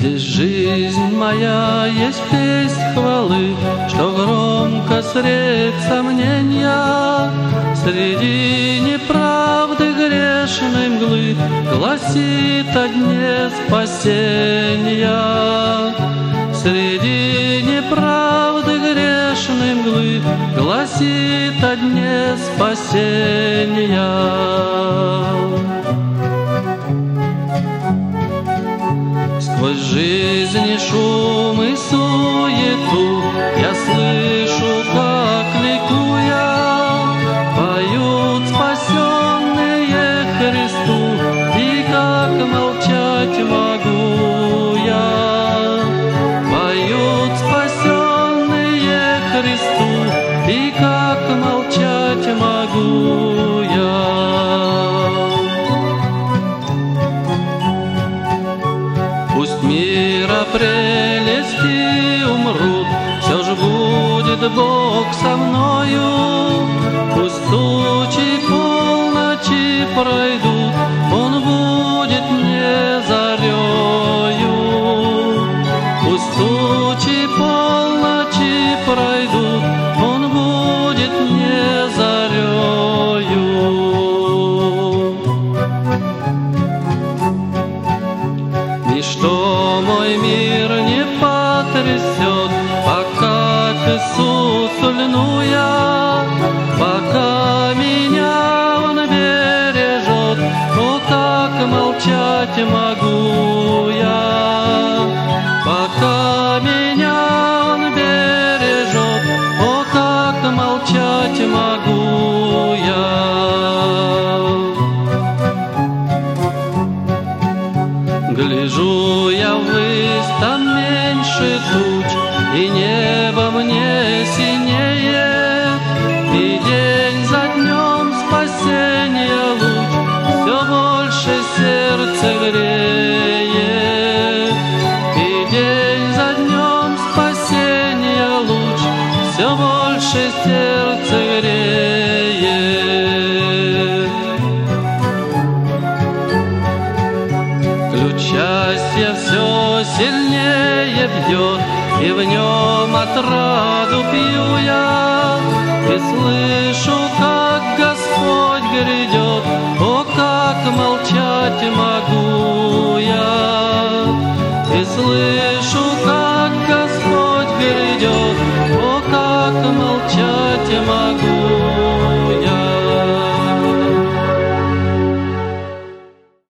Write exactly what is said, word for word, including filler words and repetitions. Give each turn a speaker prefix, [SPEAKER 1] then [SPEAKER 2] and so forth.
[SPEAKER 1] Здесь жизнь моя есть песнь хвалы, что громко средь сомнения. Среди неправды грешной мглы гласит о дне спасения. Среди неправды грешной мглы гласит о дне спасения. Сквозь жизни шум и суету я слышу, как ликуя поют спасенные Христу, и как молчать могу я. Поют спасенные Христу, и как молчать могу я. Пусть мира прелести умрут, все же будет Бог со мною. Пусть тучи полночи пройдут, Он будет мне зарею. Пусть тучи полночи пройдут, Он будет мне зарею. Ничто мой мир не потрясет, пока к Иисусу льну я, пока меня Он бережет. О, как молчать могу я, пока меня Он бережет. О, как молчать могу я. Гляжу я ввысь, там меньше туч, и небо мне синеет, и день за днем спасения луч все больше сердце греет. И день за днем спасения луч все больше сердце греет. Ключ счастья все сильнее бьет, и в нем отраду пью я, и слышу, как Господь грядет. О, как молчать могу я, и слышу,